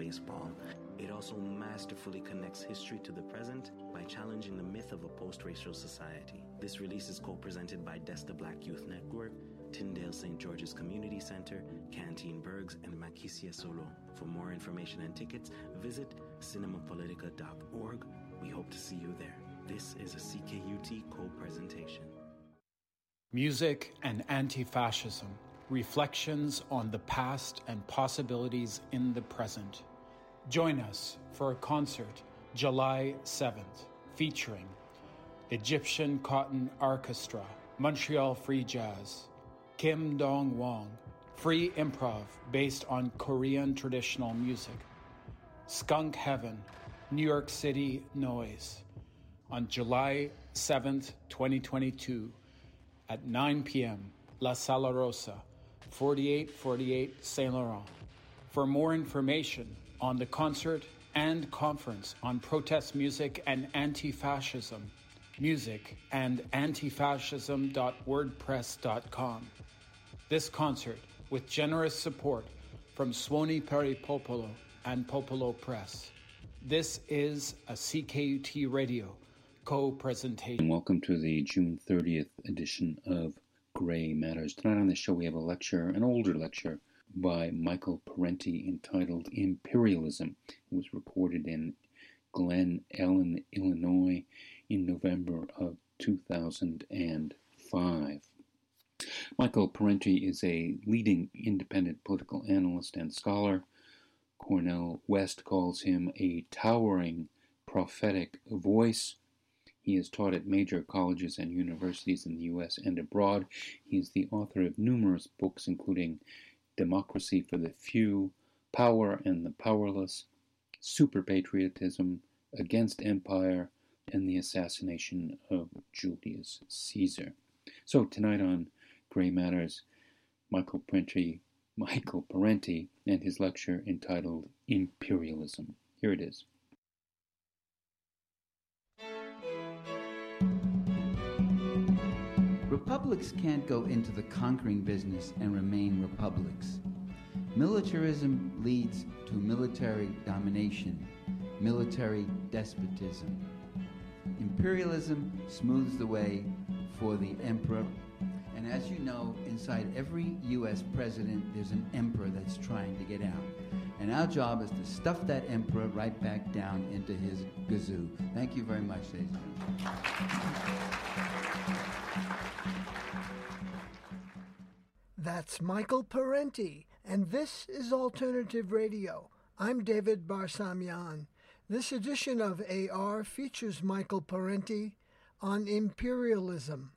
baseball. It also masterfully connects history to the present by challenging the myth of a post-racial society. This release is co-presented by Desta Black Youth Network, Tyndale St. George's Community Center, Canteen Bergs, and Makisia Solo. For more information and tickets, visit cinemapolitica.org. We hope to see you there. This is a CKUT co-presentation. Music and Anti-Fascism, Reflections on the Past and Possibilities in the Present. Join us for a concert July 7th featuring Egyptian Cotton Orchestra, Montreal Free Jazz, Kim Dong-Wong, free improv based on Korean traditional music, Skunk Heaven, New York City Noise, on July 7th, 2022 at 9 p.m., La Sala Rosa, 4848 Saint Laurent. For more information on the concert and conference on protest music and anti-fascism, music and antifascism.wordpress.com. This concert, with generous support from Suoni per il Popolo and Popolo Press. This is a CKUT Radio co-presentation. Welcome to the June 30th edition of Gray Matters. Tonight on the show we have a lecture, an older lecture, by Michael Parenti entitled Imperialism. It was recorded in Glen Ellen, Illinois in November of 2005. Michael Parenti is a leading independent political analyst and scholar. Cornel West calls him a towering prophetic voice. He has taught at major colleges and universities in the U.S. and abroad. He is the author of numerous books, including Democracy for the Few, Power and the Powerless, Super Patriotism, Against Empire, and the Assassination of Julius Caesar. So tonight on Gray Matters, Michael Parenti and his lecture entitled Imperialism. Here it is. Republics can't go into the conquering business and remain republics. Militarism leads to military domination, military despotism. Imperialism smooths the way for the emperor. And as you know, inside every U.S. president, there's an emperor that's trying to get out. And our job is to stuff that emperor right back down into his gazoo. Thank you very much, ladies and gentlemen. That's Michael Parenti, and this is Alternative Radio. I'm David Barsamian. This edition of AR features Michael Parenti on imperialism.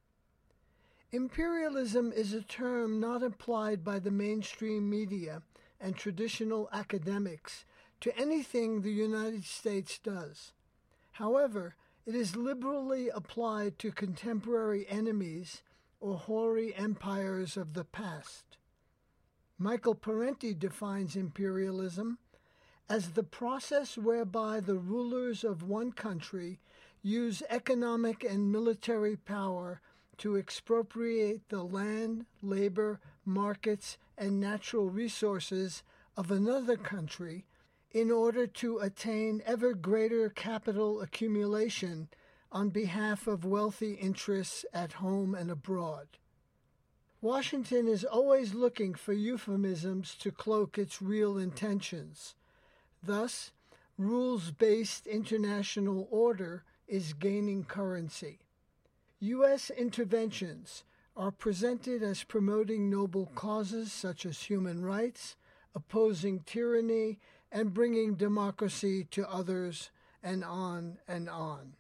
Imperialism is a term not applied by the mainstream media and traditional academics to anything the United States does. However, it is liberally applied to contemporary enemies or hoary empires of the past. Michael Parenti defines imperialism as the process whereby the rulers of one country use economic and military power to expropriate the land, labor, markets, and natural resources of another country in order to attain ever greater capital accumulation on behalf of wealthy interests at home and abroad. Washington is always looking for euphemisms to cloak its real intentions. Thus, rules-based international order is gaining currency. U.S. interventions are presented as promoting noble causes such as human rights, opposing tyranny, and bringing democracy to others, and on and on.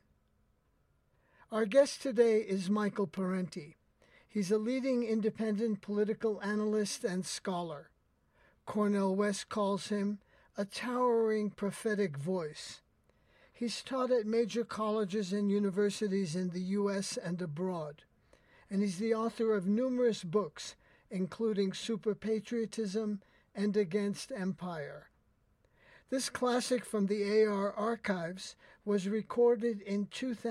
Our guest today is Michael Parenti. He's a leading independent political analyst and scholar. Cornel West calls him a towering prophetic voice. He's taught at major colleges and universities in the U.S. and abroad, and he's the author of numerous books, including Super Patriotism and Against Empire. This classic from the AR archives was recorded in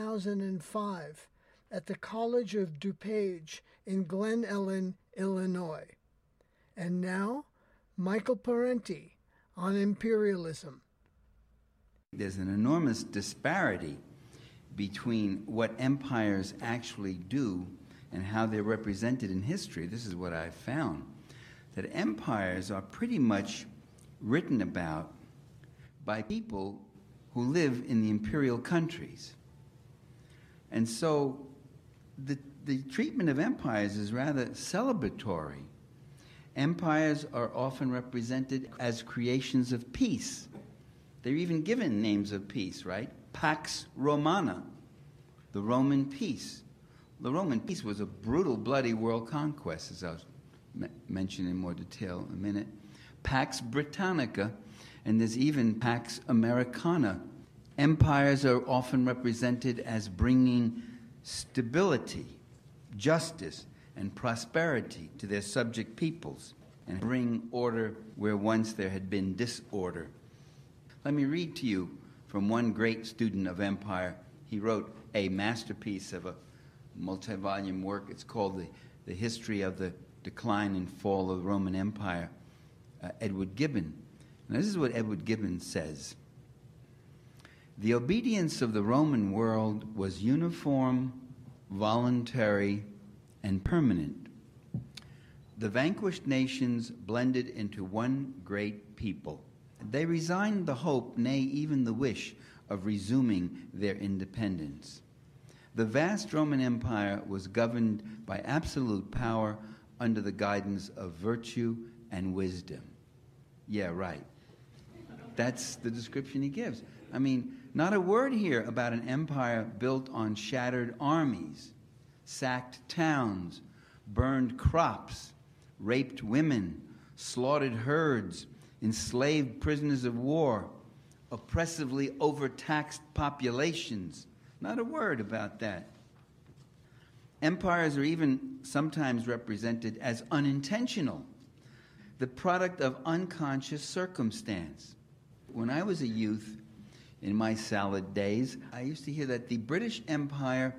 2005 at the College of DuPage in Glen Ellen, Illinois. And now, Michael Parenti on imperialism. There's an enormous disparity between what empires actually do and how they're represented in history. This is what I've found, that empires are pretty much written about by people who live in the imperial countries. And so the treatment of empires is rather celebratory. Empires are often represented as creations of peace. They're even given names of peace, right? Pax Romana, the Roman peace. The Roman peace was a brutal, bloody world conquest, as I'll mention in more detail in a minute. Pax Britannica, and there's even Pax Americana. Empires are often represented as bringing stability, justice, and prosperity to their subject peoples, and bring order where once there had been disorder. Let me read to you from one great student of empire. He wrote a masterpiece of a multi-volume work. It's called The History of the Decline and Fall of the Roman Empire, Edward Gibbon. And this is what Edward Gibbon says. The obedience of the Roman world was uniform, voluntary, and permanent. The vanquished nations blended into one great people. They resigned the hope, nay, even the wish, of resuming their independence. The vast Roman Empire was governed by absolute power under the guidance of virtue and wisdom. Yeah, right. That's the description he gives. I mean, not a word here about an empire built on shattered armies, sacked towns, burned crops, raped women, slaughtered herds, enslaved prisoners of war, oppressively overtaxed populations. Not a word about that. Empires are even sometimes represented as unintentional, the product of unconscious circumstance. When I was a youth, in my salad days, I used to hear that the British Empire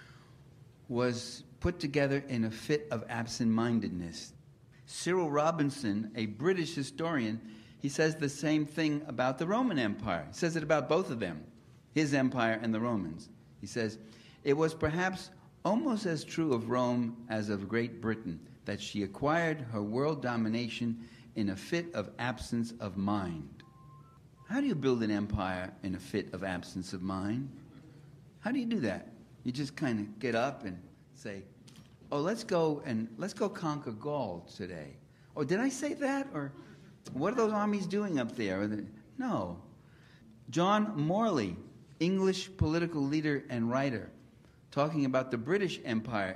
was put together in a fit of absent-mindedness. Cyril Robinson, a British historian, he says the same thing about the Roman Empire. He says it about both of them, his empire and the Romans. He says, it was perhaps almost as true of Rome as of Great Britain, that she acquired her world domination in a fit of absence of mind. How do you build an empire in a fit of absence of mind? How do you do that? You just kind of get up and say, oh, let's go conquer Gaul today. Oh, did I say that? Or what are those armies doing up there? No. John Morley, English political leader and writer, talking about the British Empire,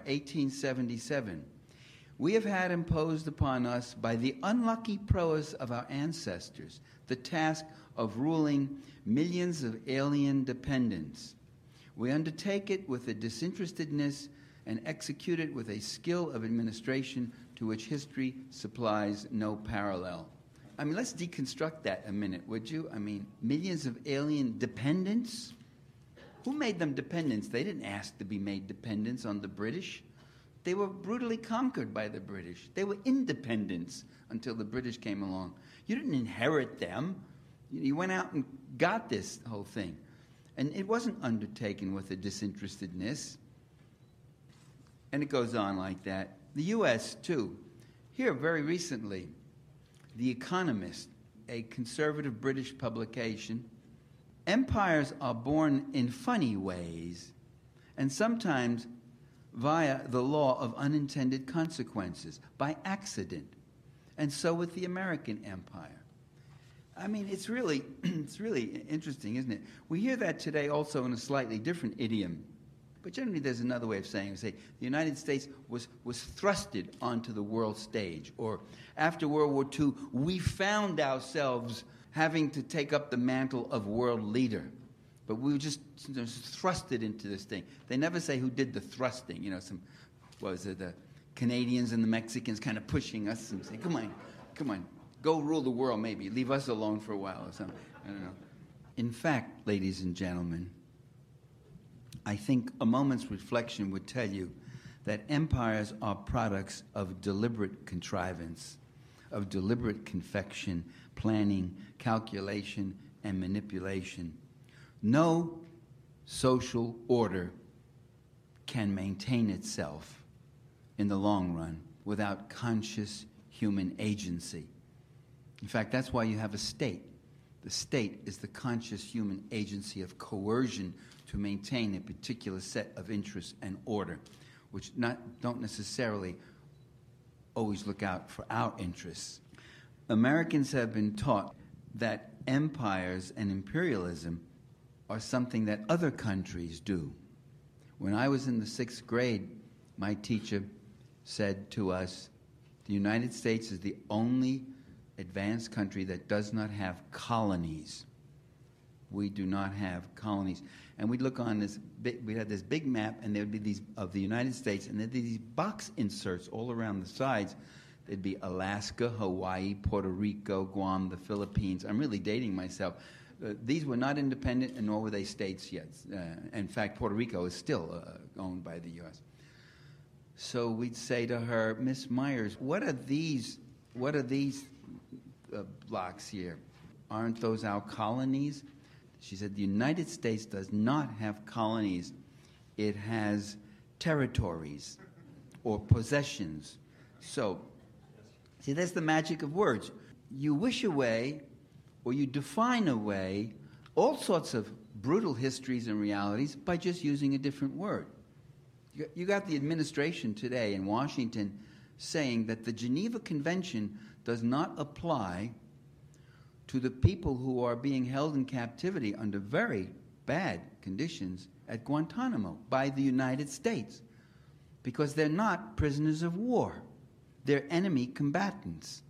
1877. We have had imposed upon us by the unlucky prowess of our ancestors the task of ruling millions of alien dependents. We undertake it with a disinterestedness and execute it with a skill of administration to which history supplies no parallel. I mean, let's deconstruct that a minute, would you? I mean, millions of alien dependents? Who made them dependents? They didn't ask to be made dependents on the British. They were brutally conquered by the British. They were independents until the British came along. You didn't inherit them. You went out and got this whole thing. And it wasn't undertaken with a disinterestedness. And it goes on like that. The U.S., too. Here, very recently, The Economist, a conservative British publication, empires are born in funny ways, and sometimes via the law of unintended consequences, by accident. And so with the American empire. I mean, it's really interesting, isn't it? We hear that today also in a slightly different idiom. But generally there's another way of saying it. We say the United States was thrusted onto the world stage. Or after World War II, we found ourselves having to take up the mantle of world leader. But we were just thrusted into this thing. They never say who did the thrusting. You know, the Canadians and the Mexicans kind of pushing us and say, come on, go rule the world maybe. Leave us alone for a while or something. I don't know. In fact, ladies and gentlemen, I think a moment's reflection would tell you that empires are products of deliberate contrivance, of deliberate confection, planning, calculation, and manipulation. No social order can maintain itself in the long run without conscious human agency. In fact, that's why you have a state. The state is the conscious human agency of coercion to maintain a particular set of interests and order, which don't necessarily always look out for our interests. Americans have been taught that empires and imperialism are something that other countries do. When I was in the 6th grade, my teacher said to us, the United States is the only advanced country that does not have colonies. We do not have colonies. And we'd look on this we had this big map, and there would be these of the United States, and there'd be these box inserts all around the sides. There'd be Alaska, Hawaii, Puerto Rico, Guam, the Philippines. I'm really dating myself. These were not independent, and nor were they states yet. In fact, Puerto Rico is still owned by the U.S. So we'd say to her, Miss Myers, what are these blocks here? Aren't those our colonies? She said, the United States does not have colonies. It has territories or possessions. So, see, that's the magic of words. You wish away, or you define away, all sorts of brutal histories and realities by just using a different word. You got the administration today in Washington saying that the Geneva Convention does not apply to the people who are being held in captivity under very bad conditions at Guantanamo by the United States, because they're not prisoners of war. They're enemy combatants.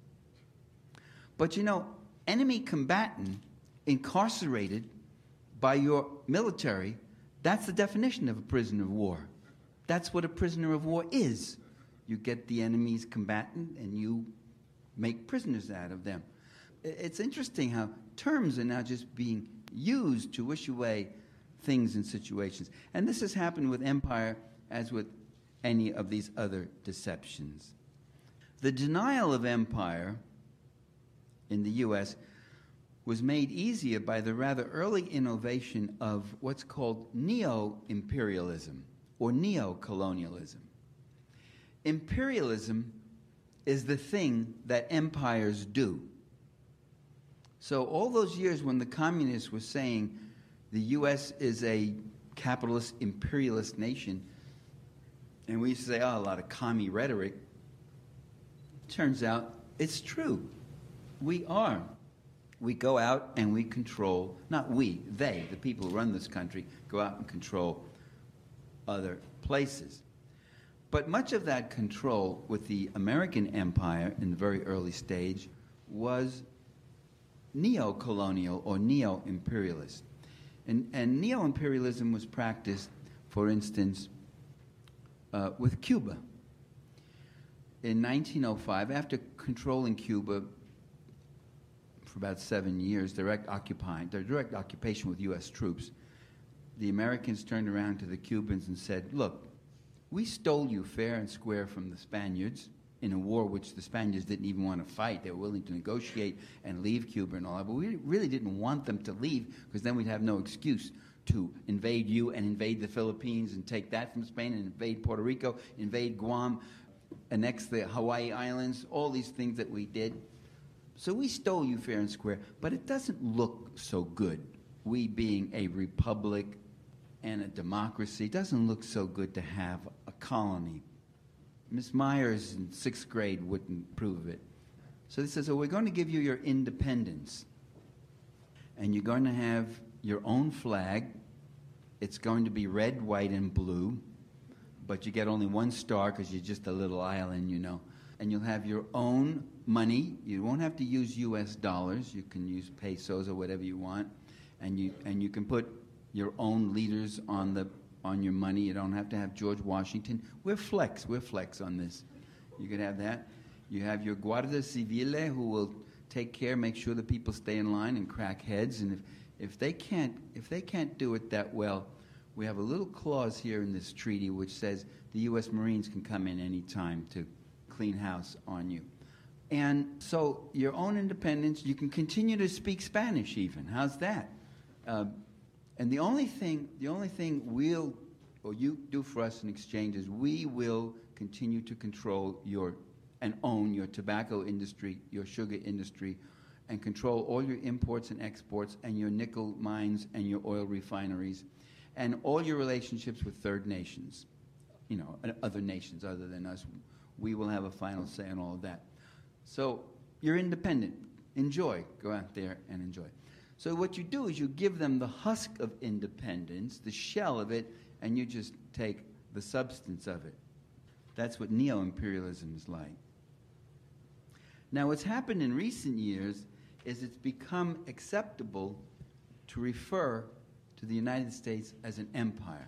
But you know, enemy combatant incarcerated by your military, that's the definition of a prisoner of war. That's what a prisoner of war is. You get the enemy's combatant and you make prisoners out of them. It's interesting how terms are now just being used to wish away things and situations. And this has happened with empire as with any of these other deceptions. The denial of empire in the U.S. was made easier by the rather early innovation of what's called neo-imperialism or neo-colonialism. Imperialism is the thing that empires do. So all those years when the communists were saying the U.S. is a capitalist, imperialist nation, and we used to say, oh, a lot of commie rhetoric, turns out it's true. We are. We go out and we control, not we, they, the people who run this country, go out and control other places. But much of that control with the American empire in the very early stage was neo-colonial or neo-imperialist. And neo-imperialism was practiced, for instance, with Cuba. In 1905, after controlling Cuba for about 7 years, direct occupation with U.S. troops, the Americans turned around to the Cubans and said, look, we stole you fair and square from the Spaniards in a war which the Spaniards didn't even want to fight. They were willing to negotiate and leave Cuba and all that, but we really didn't want them to leave because then we'd have no excuse to invade you and invade the Philippines and take that from Spain and invade Puerto Rico, invade Guam, annex the Hawaii Islands, all these things that we did. So we stole you fair and square, but it doesn't look so good. We being a republic and a democracy, doesn't look so good to have a colony. Miss Myers in 6th grade wouldn't prove it. So they said, so we're going to give you your independence. And you're going to have your own flag. It's going to be red, white, and blue. But you get only one star because you're just a little island, you know. And you'll have your own money. You won't have to use U.S. dollars. You can use pesos or whatever you want. And you can put your own leaders on your money. You don't have to have George Washington. We're flex on this. You could have that. You have your Guardia Civile who will take care, make sure the people stay in line and crack heads. And if they can't do it that well, we have a little clause here in this treaty which says the U.S. Marines can come in any time to clean house on you. And so your own independence, you can continue to speak Spanish even. How's that? And the only thing you do for us in exchange is we will continue to control and own your tobacco industry, your sugar industry, and control all your imports and exports and your nickel mines and your oil refineries and all your relationships with third nations, other nations other than us. We will have a final say on all of that. So you're independent. Enjoy. Go out there and enjoy. So what you do is you give them the husk of independence, the shell of it, and you just take the substance of it. That's what neo-imperialism is like. Now, what's happened in recent years is it's become acceptable to refer to the United States as an empire.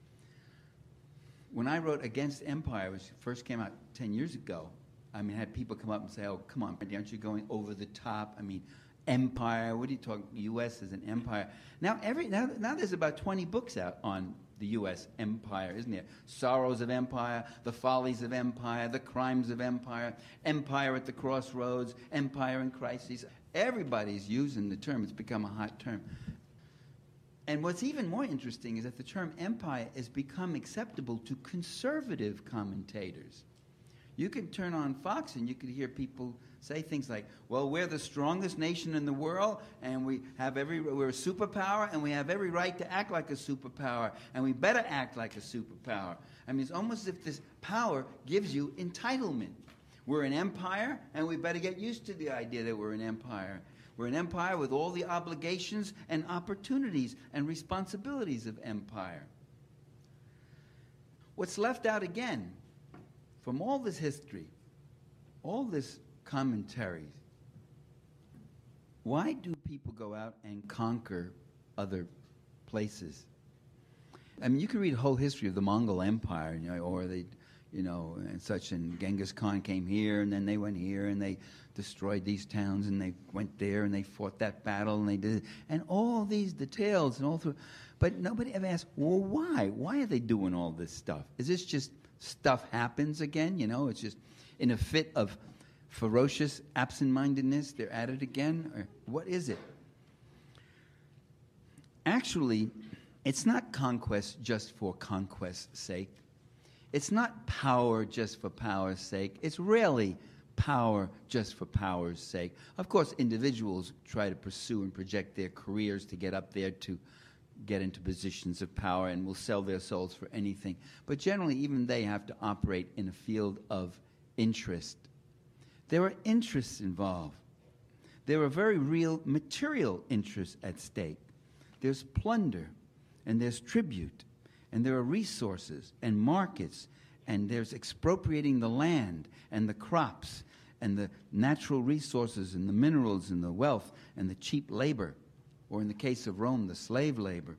When I wrote Against Empire, which first came out 10 years ago, I had people come up and say, oh, come on, aren't you going over the top? Empire, what are you talking, U.S. as an empire? Now there's about 20 books out on the U.S. empire, isn't there? Sorrows of Empire, The Follies of Empire, The Crimes of Empire, Empire at the Crossroads, Empire in Crisis. Everybody's using the term. It's become a hot term. And what's even more interesting is that the term empire has become acceptable to conservative commentators. You can turn on Fox and you could hear people say things like, well, we're the strongest nation in the world, and we're a superpower, and we have every right to act like a superpower, and we better act like a superpower. It's almost as if this power gives you entitlement. We're an empire, and we better get used to the idea that we're an empire. We're an empire with all the obligations and opportunities and responsibilities of empire. What's left out again from all this history, all this commentary, why do people go out and conquer other places? You can read a whole history of the Mongol Empire, or they, and such, and Genghis Khan came here, and then they went here, and they destroyed these towns, and they went there, and they fought that battle, and they did it, and all these details, and all through, but nobody ever asked, well, why? Why are they doing all this stuff? Is this just stuff happens again? It's just in a fit of ferocious absent-mindedness, they're at it again? Or what is it? Actually, it's not conquest just for conquest's sake. It's not power just for power's sake. It's rarely power just for power's sake. Of course, individuals try to pursue and project their careers to get up there, to get into positions of power, and will sell their souls for anything. But generally, even they have to operate in a field of interest. There are interests involved. There are very real material interests at stake. There's plunder, and there's tribute, and there are resources and markets, and there's expropriating the land and the crops and the natural resources and the minerals and the wealth and the cheap labor, or in the case of Rome, the slave labor.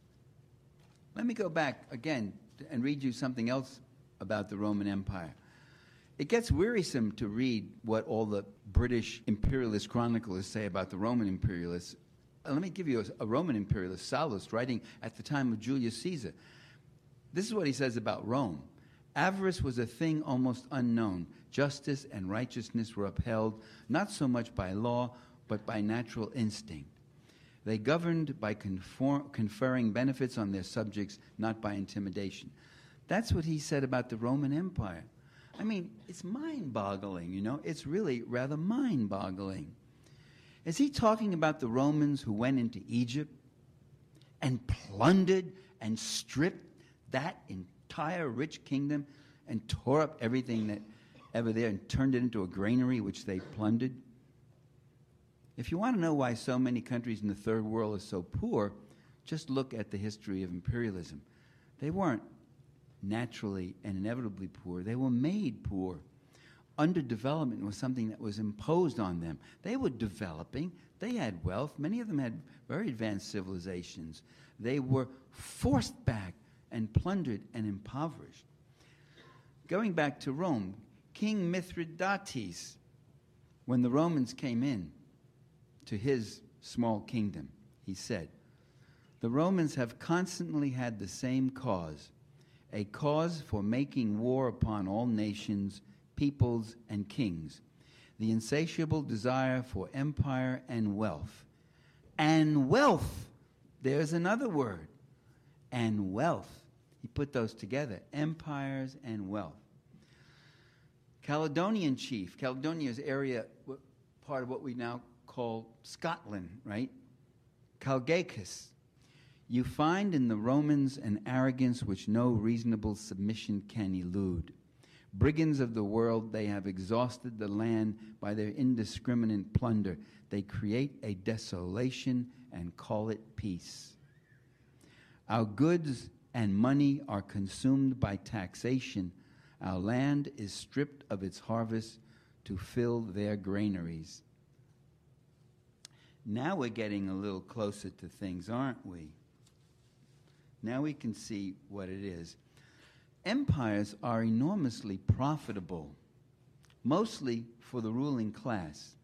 Let me go back again and read you something else about the Roman Empire. It gets wearisome to read what all the British imperialist chroniclers say about the Roman imperialists. Let me give you a Roman imperialist, Sallust, writing at the time of Julius Caesar. This is what he says about Rome. Avarice was a thing almost unknown. Justice and righteousness were upheld, not so much by law, but by natural instinct. They governed by conferring benefits on their subjects, not by intimidation. That's what he said about the Roman Empire. It's mind-boggling, It's really rather mind-boggling. Is he talking about the Romans who went into Egypt and plundered and stripped that entire rich kingdom and tore up everything that ever there and turned it into a granary which they plundered? If you want to know why so many countries in the third world are so poor, just look at the history of imperialism. They weren't naturally and inevitably poor. They were made poor. Underdevelopment was something that was imposed on them. They were developing. They had wealth. Many of them had very advanced civilizations. They were forced back and plundered and impoverished. Going back to Rome, King Mithridates, when the Romans came in to his small kingdom, he said, "The Romans have constantly had the same cause, a cause for making war upon all nations, peoples, and kings. the insatiable desire for empire and wealth. And wealth, there's another word, and wealth. He put those together, empires and wealth. Caledonian chief, Caledonia's area, part of what we now call Scotland, right? Calgacus. You find in the Romans an arrogance which no reasonable submission can elude. Brigands of the world, they have exhausted the land by their indiscriminate plunder. They create a desolation and call it peace. Our goods and money are consumed by taxation. Our land is stripped of its harvest to fill their granaries. Now we're getting a little closer to things, aren't we? Now we can see what it is. Empires are enormously profitable, mostly for the ruling class.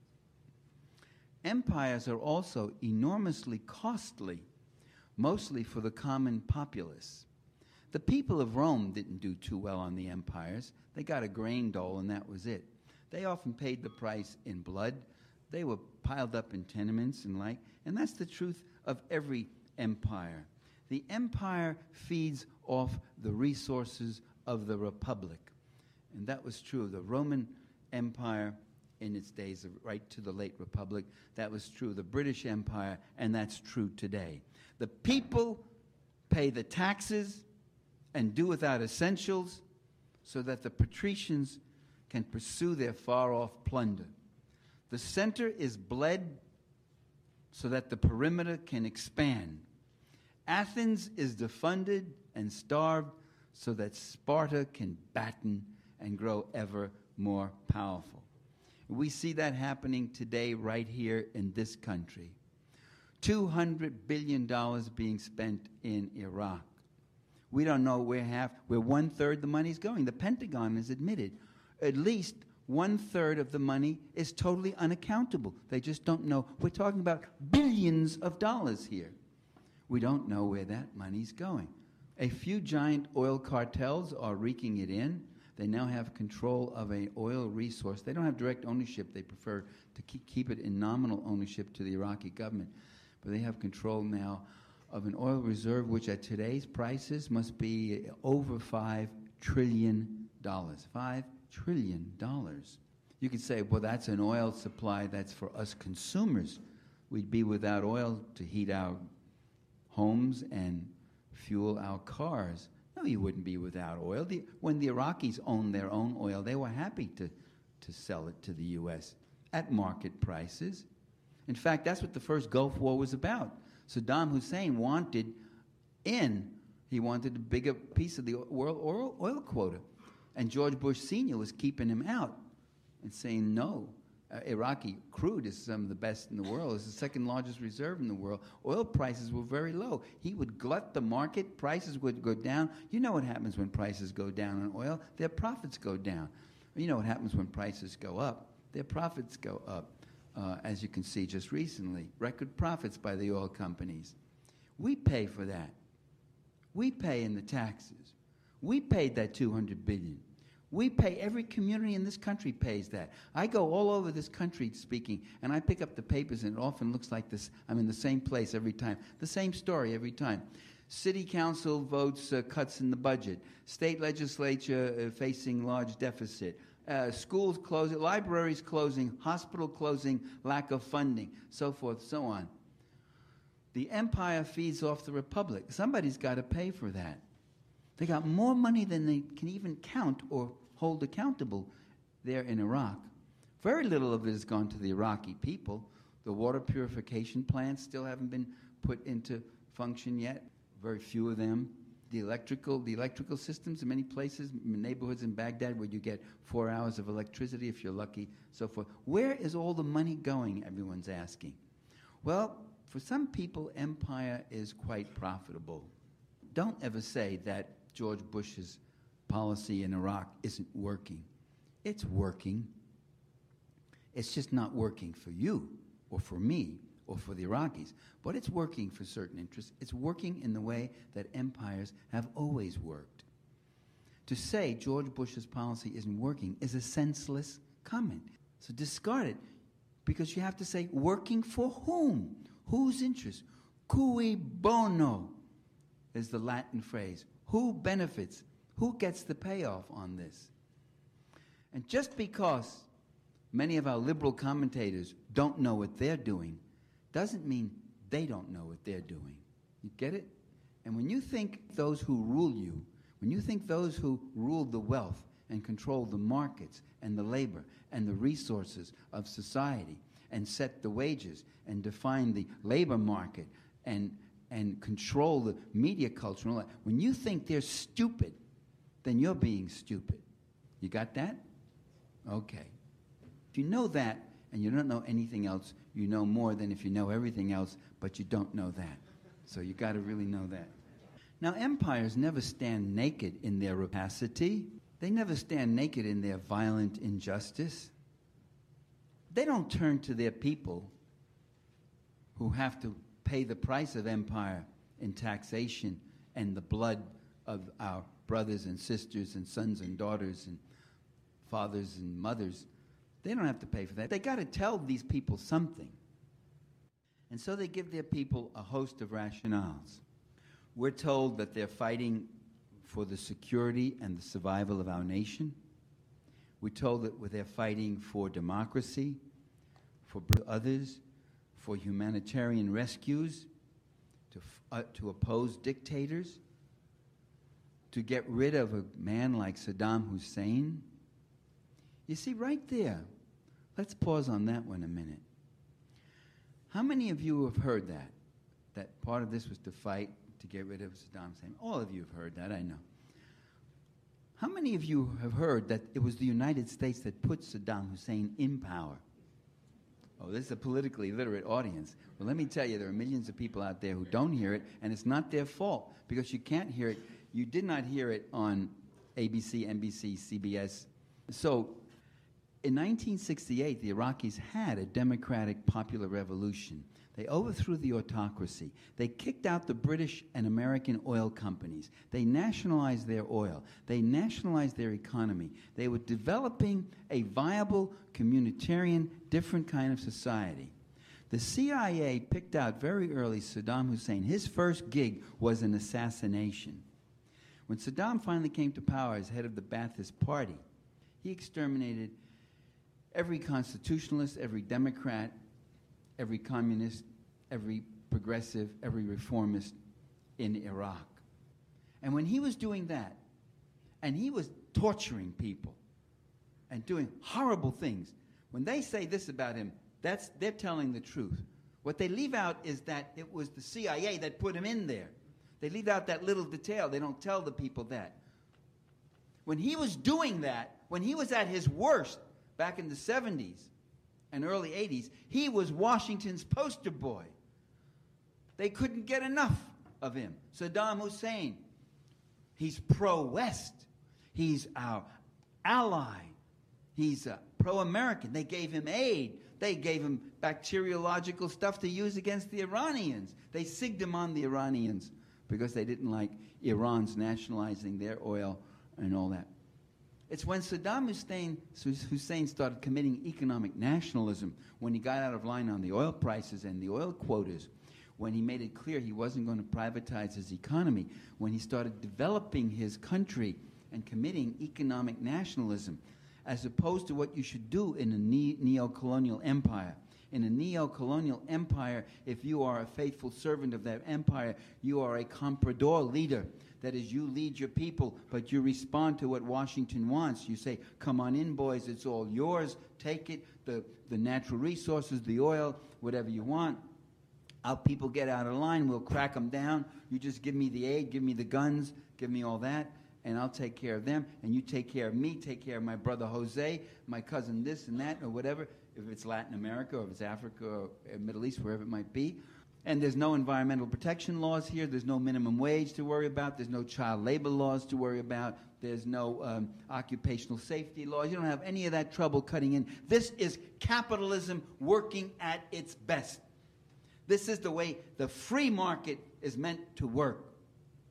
Empires are also enormously costly, mostly for the common populace. The people of Rome didn't do too well on the empires. They got a grain dole and that was it. They often paid the price in blood. They were piled up in tenements and and that's the truth of every empire. The empire feeds off the resources of the republic. And that was true of the Roman Empire in its days, right to the late republic. That was true of the British Empire, and that's true today. The people pay the taxes and do without essentials so that the patricians can pursue their far-off plunder. The center is bled so that the perimeter can expand. Athens is defunded and starved so that Sparta can batten and grow ever more powerful. We see that happening today right here in this country. $200 billion being spent in Iraq. We don't know where one-third the money's going. The Pentagon has admitted at least one-third of the money is totally unaccountable. They just don't know. We're talking about billions of dollars here. We don't know where that money's going. A few giant oil cartels are reeking it in. They now have control of an oil resource. They don't have direct ownership. They prefer to keep it in nominal ownership to the Iraqi government. But they have control now of an oil reserve which at today's prices must be over $5 trillion. $5 trillion. You could say, well, that's an oil supply that's for us consumers. We'd be without oil to heat our homes and fuel our cars. No, you wouldn't be without oil. When the Iraqis owned their own oil, they were happy to sell it to the U.S. at market prices. In fact, that's what the first Gulf War was about. Saddam Hussein wanted a bigger piece of the world oil quota. And George Bush Sr. was keeping him out and saying, no, Iraqi crude is some of the best in the world. It's the second largest reserve in the world. Oil prices were very low. He would glut the market. Prices would go down. You know what happens when prices go down on oil? Their profits go down. You know what happens when prices go up? Their profits go up. As you can see just recently, record profits by the oil companies. We pay for that. We pay in the taxes. We paid that $200 billion. We pay, every community in this country pays that. I go all over this country speaking, and I pick up the papers, and it often looks like this. I'm in the same place every time. The same story every time. City council votes cuts in the budget. State legislature facing large deficit. Schools closing, libraries closing, hospital closing, lack of funding, so forth, so on. The empire feeds off the republic. Somebody's got to pay for that. They got more money than they can even count or hold accountable there in Iraq. Very little of it has gone to the Iraqi people. The water purification plants still haven't been put into function yet. Very few of them. The electrical systems in many places, neighborhoods in Baghdad where you get 4 hours of electricity if you're lucky, so forth. Where is all the money going, everyone's asking? Well, for some people, empire is quite profitable. Don't ever say that George Bush's policy in Iraq isn't working. It's working. It's just not working for you or for me or for the Iraqis, but it's working for certain interests. It's working in the way that empires have always worked. To say George Bush's policy isn't working is a senseless comment. So discard it, because you have to say, working for whom? Whose interest? Cui bono is the Latin phrase. Who benefits? Who gets the payoff on this? And just because many of our liberal commentators don't know what they're doing doesn't mean they don't know what they're doing. You get it? And when you think those who rule you, when you think those who rule the wealth and control the markets and the labor and the resources of society and set the wages and define the labor market and control the media culture and all that, when you think they're stupid, then you're being stupid. You got that? Okay. If you know that and you don't know anything else, you know more than if you know everything else, but you don't know that. So you got to really know that. Now, empires never stand naked in their rapacity. They never stand naked in their violent injustice. They don't turn to their people who have to pay the price of empire in taxation and the blood of our brothers and sisters and sons and daughters and fathers and mothers. They don't have to pay for that. They got to tell these people something. And so they give their people a host of rationales. We're told that they're fighting for the security and the survival of our nation. We're told that they're fighting for democracy, for others, for humanitarian rescues, to oppose dictators, to get rid of a man like Saddam Hussein. You see, right there, let's pause on that one a minute. How many of you have heard that part of this was to fight to get rid of Saddam Hussein? All of you have heard that, I know. How many of you have heard that it was the United States that put Saddam Hussein in power? Oh, this is a politically literate audience. Well, let me tell you, there are millions of people out there who don't hear it, and it's not their fault, because you can't hear it. You did not hear it on ABC, NBC, CBS. So, in 1968, the Iraqis had a democratic popular revolution. They overthrew the autocracy. They kicked out the British and American oil companies. They nationalized their oil. They nationalized their economy. They were developing a viable, communitarian, different kind of society. The CIA picked out very early Saddam Hussein. His first gig was an assassination. When Saddam finally came to power as head of the Ba'athist Party, he exterminated every constitutionalist, every Democrat, every communist, every progressive, every reformist in Iraq. And when he was doing that, and he was torturing people and doing horrible things, when they say this about him, they're telling the truth. What they leave out is that it was the CIA that put him in there. They leave out that little detail. They don't tell the people that. When he was doing that, when he was at his worst back in the 70s and early 80s, he was Washington's poster boy. They couldn't get enough of him. Saddam Hussein, he's pro-West. He's our ally. He's pro-American. They gave him aid. They gave him bacteriological stuff to use against the Iranians. They sigged him on the Iranians because they didn't like Iran's nationalizing their oil and all that. It's when Saddam Hussein started committing economic nationalism, when he got out of line on the oil prices and the oil quotas, when he made it clear he wasn't going to privatize his economy, when he started developing his country and committing economic nationalism, as opposed to what you should do in a neo-colonial empire. In a neo-colonial empire, if you are a faithful servant of that empire, you are a comprador leader. That is, you lead your people, but you respond to what Washington wants. You say, come on in, boys, it's all yours. Take it, the natural resources, the oil, whatever you want. Our people get out of line, we'll crack them down. You just give me the aid, give me the guns, give me all that, and I'll take care of them. And you take care of me, take care of my brother Jose, my cousin this and that, or whatever, if it's Latin America, or if it's Africa, or Middle East, wherever it might be. And there's no environmental protection laws here. There's no minimum wage to worry about. There's no child labor laws to worry about. There's no occupational safety laws. You don't have any of that trouble cutting in. This is capitalism working at its best. This is the way the free market is meant to work.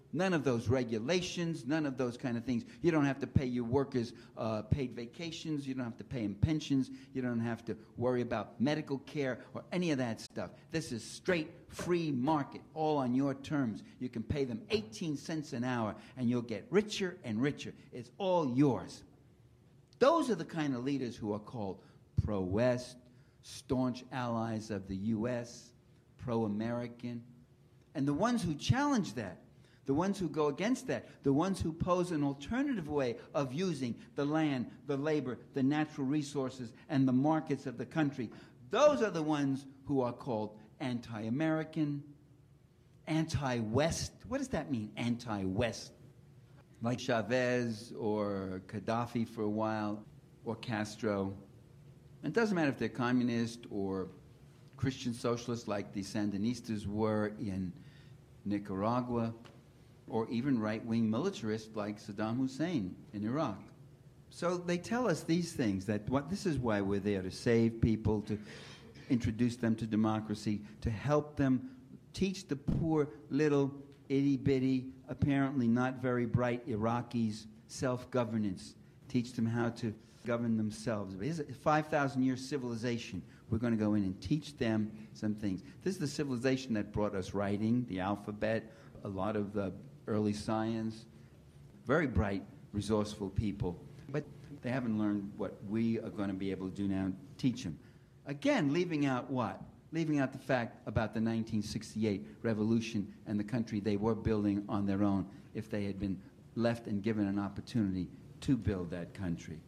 None of those regulations, none of those kind of things. You don't have to pay your workers paid vacations. You don't have to pay them pensions. You don't have to worry about medical care or any of that stuff. This is straight free market, all on your terms. You can pay them 18 cents an hour, and you'll get richer and richer. It's all yours. Those are the kind of leaders who are called pro-West, staunch allies of the U.S., pro-American. And the ones who challenge that, the ones who go against that, the ones who pose an alternative way of using the land, the labor, the natural resources, and the markets of the country, those are the ones who are called anti-American, anti-West. What does that mean, anti-West? Like Chavez or Gaddafi for a while, or Castro. It doesn't matter if they're communist or Christian socialists like the Sandinistas were in Nicaragua, or even right-wing militarists like Saddam Hussein in Iraq. So they tell us these things, that this is why we're there, to save people, to introduce them to democracy, to help them teach the poor little itty-bitty, apparently not very bright Iraqis self-governance, teach them how to govern themselves. It's a 5,000-year civilization. We're going to go in and teach them some things. This is the civilization that brought us writing, the alphabet, a lot of the early science. Very bright, resourceful people. But they haven't learned what we are going to be able to do now, teach them. Again, leaving out what? Leaving out the fact about the 1968 revolution and the country they were building on their own if they had been left and given an opportunity to build that country.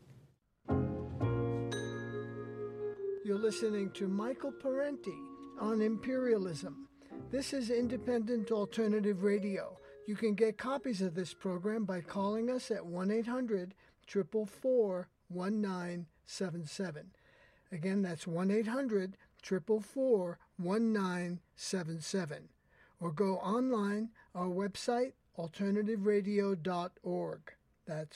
You're listening to Michael Parenti on imperialism. This is Independent Alternative Radio. You can get copies of this program by calling us at 1-800-444-1977. Again, that's 1-800-444-1977. Or go online, our website, alternativeradio.org. That's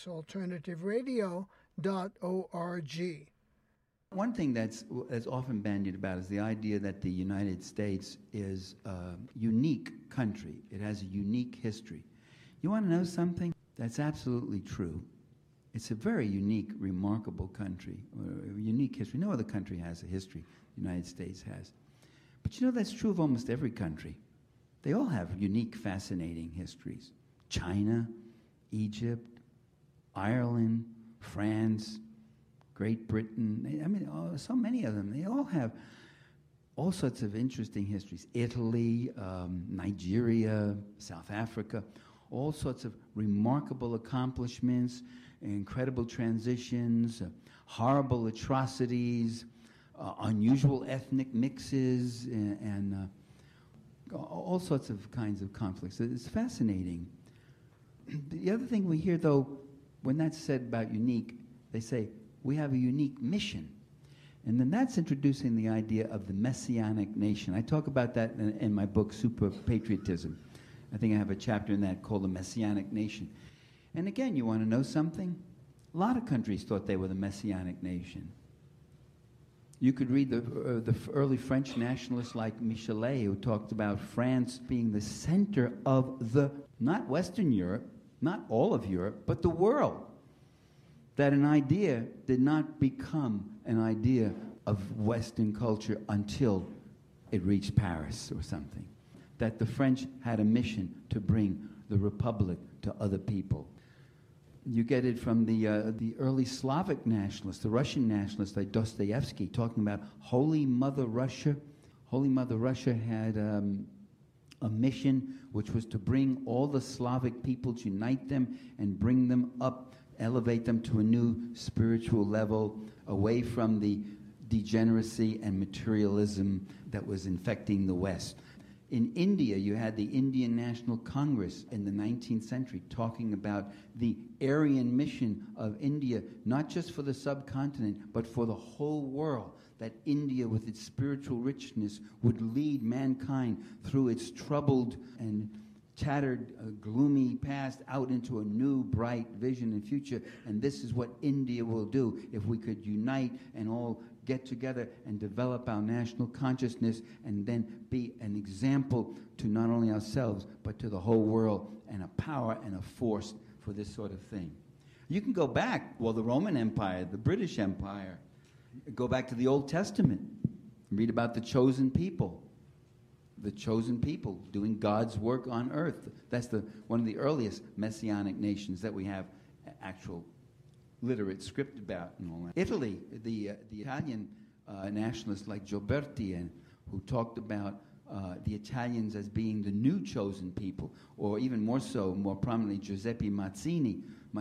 alternativeradio.org. One thing that's often bandied about is the idea that the United States is a unique country. It has a unique history. You want to know something? That's absolutely true. It's a very unique, remarkable country, or a unique history. No other country has a history the United States has. But you know, that's true of almost every country. They all have unique, fascinating histories. China, Egypt, Ireland, France, Great Britain, I mean, so many of them. They all have all sorts of interesting histories. Italy, Nigeria, South Africa, all sorts of remarkable accomplishments, incredible transitions, horrible atrocities, unusual ethnic mixes, and all sorts of kinds of conflicts. It's fascinating. The other thing we hear, though, when that's said about unique, they say, we have a unique mission. And then that's introducing the idea of the messianic nation. I talk about that in my book, Super Patriotism. I think I have a chapter in that called The Messianic Nation. And again, you want to know something? A lot of countries thought they were the messianic nation. You could read the early French nationalists like Michelet, who talked about France being the center of not Western Europe, not all of Europe, but the world. That an idea did not become an idea of Western culture until it reached Paris or something. That the French had a mission to bring the Republic to other people. You get it from the early Slavic nationalists, the Russian nationalists like Dostoevsky, talking about Holy Mother Russia. Holy Mother Russia had a mission which was to bring all the Slavic peoples, unite them, and bring them up, elevate them to a new spiritual level, away from the degeneracy and materialism that was infecting the West. In India, you had the Indian National Congress in the 19th century talking about the Aryan mission of India, not just for the subcontinent, but for the whole world, that India, with its spiritual richness, would lead mankind through its troubled and tattered, gloomy past out into a new, bright vision and future. And this is what India will do if we could unite and all get together and develop our national consciousness and then be an example to not only ourselves but to the whole world, and a power and a force for this sort of thing. You can go back, well, the Roman Empire, the British Empire, go back to the Old Testament, read about the chosen people doing God's work on earth. That's one of the earliest messianic nations that we have actual literate script about and all that. Italy, the Italian nationalists like Gioberti, who talked about the Italians as being the new chosen people, or even more so, more prominently, Giuseppe Mazzini.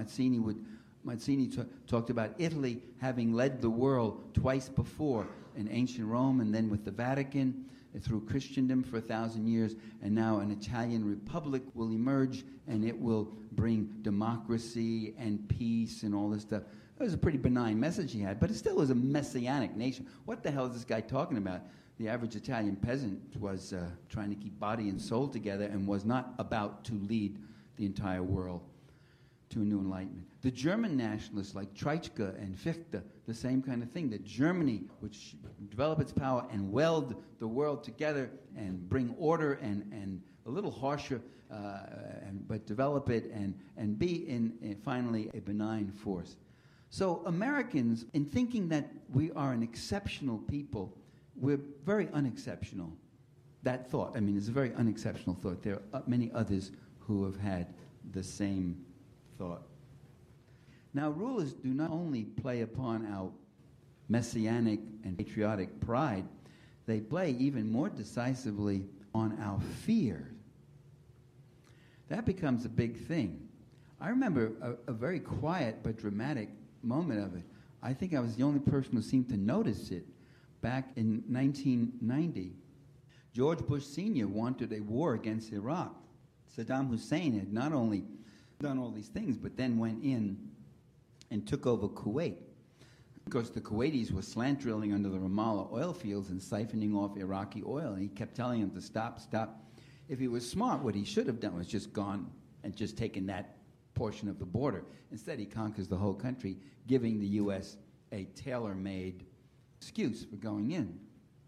Mazzini talked about Italy having led the world twice before, in ancient Rome and then with the Vatican, through Christendom for 1,000 years, and now an Italian republic will emerge, and it will bring democracy and peace and all this stuff. It was a pretty benign message he had, but it still was a messianic nation. What the hell is this guy talking about? The average Italian peasant was trying to keep body and soul together and was not about to lead the entire world to a new enlightenment. The German nationalists like Treitschke and Fichte, the same kind of thing, that Germany would develop its power and weld the world together and bring order and a little harsher, but develop it and be finally a benign force. So Americans, in thinking that we are an exceptional people, we're very unexceptional. That thought, is a very unexceptional thought. There are many others who have had the same thought. Now, rulers do not only play upon our messianic and patriotic pride, they play even more decisively on our fear. That becomes a big thing. I remember a very quiet but dramatic moment of it. I think I was the only person who seemed to notice it back in 1990. George Bush Sr. wanted a war against Iraq. Saddam Hussein had not only done all these things, but then went in and took over Kuwait. Because the Kuwaitis were slant drilling under the Ramallah oil fields and siphoning off Iraqi oil, and he kept telling them to stop. If he was smart, what he should have done was just gone and just taken that portion of the border. Instead, he conquers the whole country, giving the U.S. a tailor-made excuse for going in.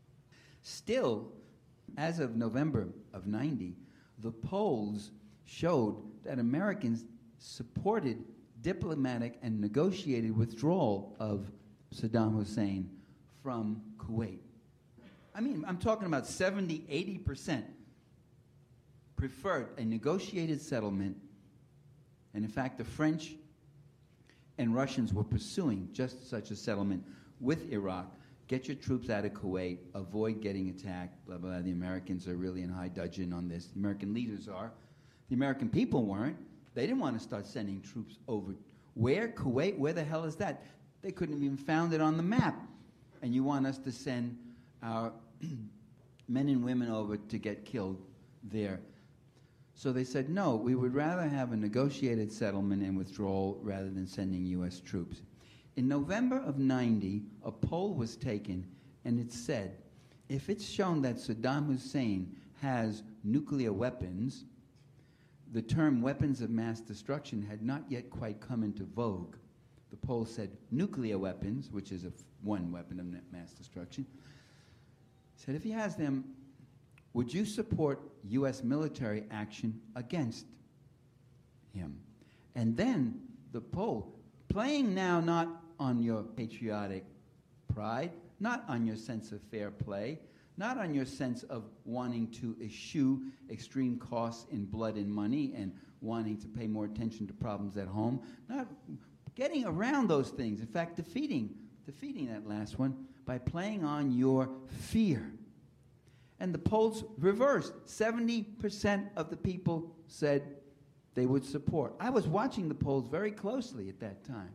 Still, as of November of 90, the polls showed that Americans supported diplomatic and negotiated withdrawal of Saddam Hussein from Kuwait. I'm talking about 70, 80% preferred a negotiated settlement, and in fact, the French and Russians were pursuing just such a settlement with Iraq. Get your troops out of Kuwait, avoid getting attacked, blah, blah, blah. The Americans are really in high dudgeon on this. The American leaders are. The American people weren't. They didn't want to start sending troops over. Where? Kuwait? Where the hell is that? They couldn't have even found it on the map. And you want us to send our men and women over to get killed there. So they said, no, we would rather have a negotiated settlement and withdrawal rather than sending U.S. troops. In November of 90, a poll was taken, and it said, if it's shown that Saddam Hussein has nuclear weapons, the term weapons of mass destruction had not yet quite come into vogue. The poll said nuclear weapons, which is one weapon of mass destruction, said if he has them, would you support U.S. military action against him? And then the poll, playing now not on your patriotic pride, not on your sense of fair play, not on your sense of wanting to eschew extreme costs in blood and money and wanting to pay more attention to problems at home, not getting around those things, in fact, defeating that last one by playing on your fear. And the polls reversed. 70% of the people said they would support. I was watching the polls very closely at that time.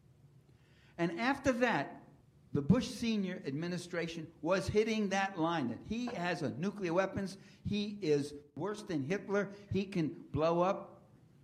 And after that, the Bush Senior administration was hitting that line that he has nuclear weapons. He is worse than Hitler. He can blow up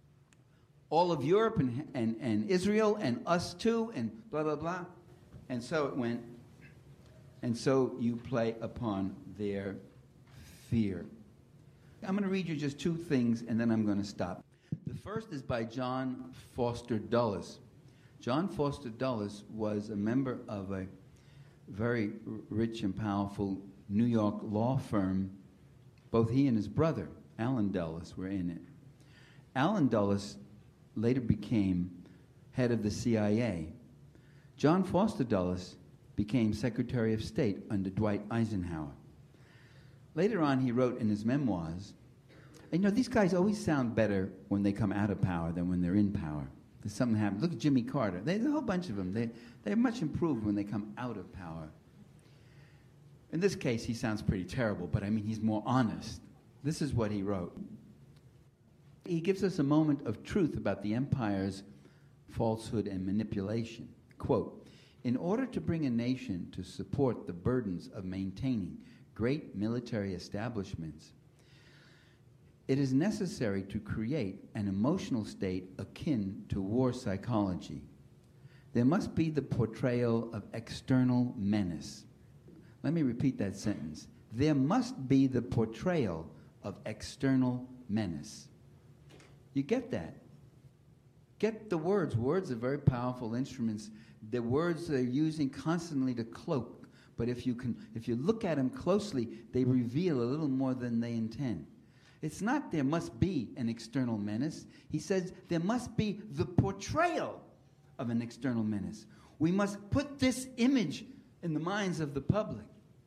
all of Europe and Israel and us too and blah, blah, blah. And so it went. And so you play upon their fear. I'm going to read you just two things, and then I'm going to stop. The first is by John Foster Dulles. John Foster Dulles was a member of a very rich and powerful New York law firm. Both he and his brother, Allen Dulles, were in it. Allen Dulles later became head of the CIA. John Foster Dulles became Secretary of State under Dwight Eisenhower. Later on, he wrote in his memoirs, these guys always sound better when they come out of power than when they're in power. There's something happens. Look at Jimmy Carter. There's a whole bunch of them. They're much improved when they come out of power. In this case, he sounds pretty terrible, but he's more honest. This is what he wrote. He gives us a moment of truth about the empire's falsehood and manipulation. Quote, "In order to bring a nation to support the burdens of maintaining great military establishments, it is necessary to create an emotional state akin to war psychology. There must be the portrayal of external menace." Let me repeat that sentence. There must be the portrayal of external menace. You get that? Get the words. Words are very powerful instruments. The words they're using constantly to cloak. But if you look at them closely, they reveal a little more than they intend. It's not there must be an external menace. He says there must be the portrayal of an external menace. We must put this image in the minds of the public.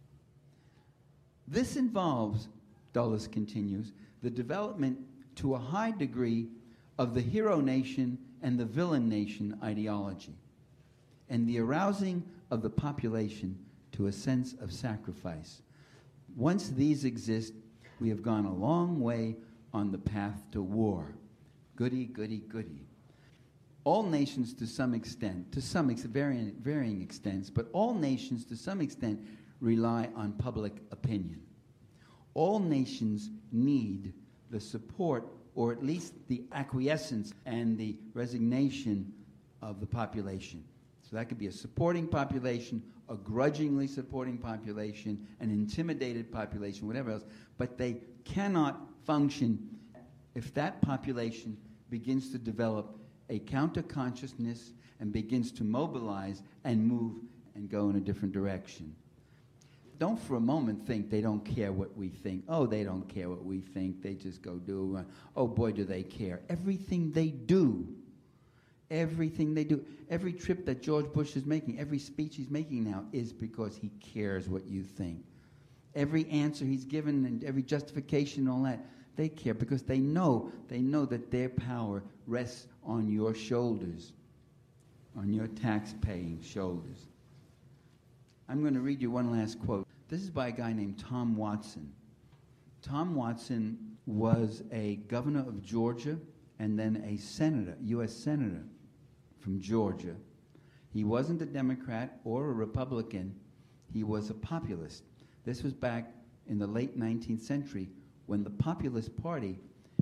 This involves, Dulles continues, the development to a high degree of the hero nation and the villain nation ideology, and the arousing of the population to a sense of sacrifice. Once these exist, we have gone a long way on the path to war. Goody, goody, goody. All nations to some extent, varying extents, but all nations to some extent rely on public opinion. All nations need the support, or at least the acquiescence and the resignation of the population. So that could be a supporting population, a grudgingly supporting population, an intimidated population, whatever else. But they cannot function if that population begins to develop a counter-consciousness and begins to mobilize and move and go in a different direction. Don't for a moment think they don't care what we think. Oh, they don't care what we think. They just go do. Oh, boy, do they care. Everything they do, every trip that George Bush is making, every speech he's making now is because he cares what you think. Every answer he's given and every justification and all that, they care because they know that their power rests on your shoulders, on your tax-paying shoulders. I'm going to read you one last quote. This is by a guy named Tom Watson. Tom Watson was a governor of Georgia and then a senator, U.S. senator from Georgia. He wasn't a Democrat or a Republican. He was a populist. This was back in the late 19th century when the Populist Party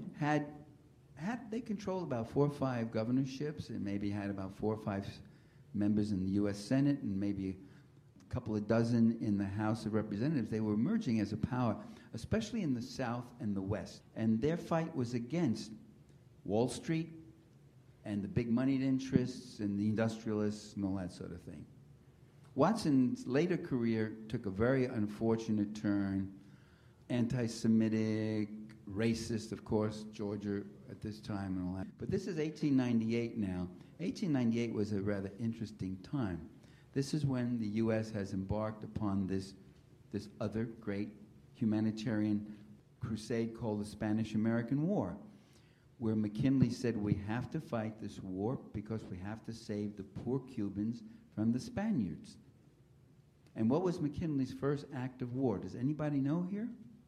they controlled about 4 or 5 governorships and maybe had about 4 or 5 members in the U.S. Senate and maybe a couple of dozen in the House of Representatives. They were emerging as a power, especially in the South and the West. And their fight was against Wall Street and the big moneyed interests and the industrialists and all that sort of thing. Watson's later career took a very unfortunate turn, anti-Semitic, racist, of course, Georgia at this time and all that. But this is 1898 now. 1898 was a rather interesting time. This is when the U.S. has embarked upon this other great humanitarian crusade called the Spanish-American War, where McKinley said we have to fight this war because we have to save the poor Cubans from the Spaniards. And what was McKinley's first act of war? Does anybody know here?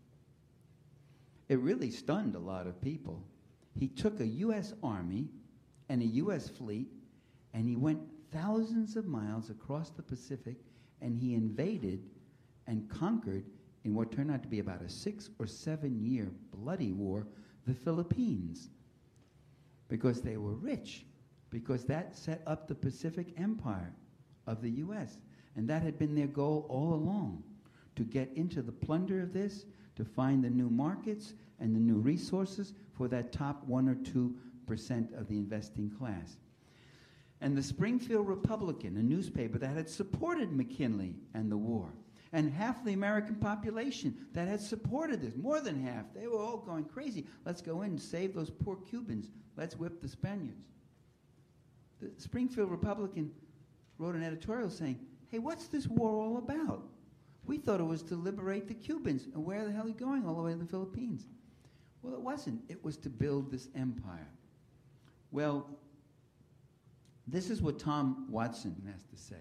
It really stunned a lot of people. He took a U.S. Army and a U.S. fleet, and he went thousands of miles across the Pacific, and he invaded and conquered, in what turned out to be about a 6 or 7 year bloody war, the Philippines, because they were rich, because that set up the Pacific Empire of the U.S., and that had been their goal all along, to get into the plunder of this, to find the new markets and the new resources for that top 1 or 2% of the investing class. And the Springfield Republican, a newspaper that had supported McKinley and the war, and half the American population that had supported this, more than half, they were all going crazy. Let's go in and save those poor Cubans. Let's whip the Spaniards. The Springfield Republican wrote an editorial saying, hey, what's this war all about? We thought it was to liberate the Cubans, and where the hell are you going all the way to the Philippines? Well, it wasn't. It was to build this empire. Well, this is what Tom Watson has to say.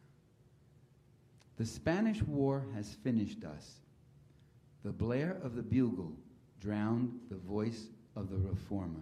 The Spanish War has finished us. The blare of the bugle drowned the voice of the reformer.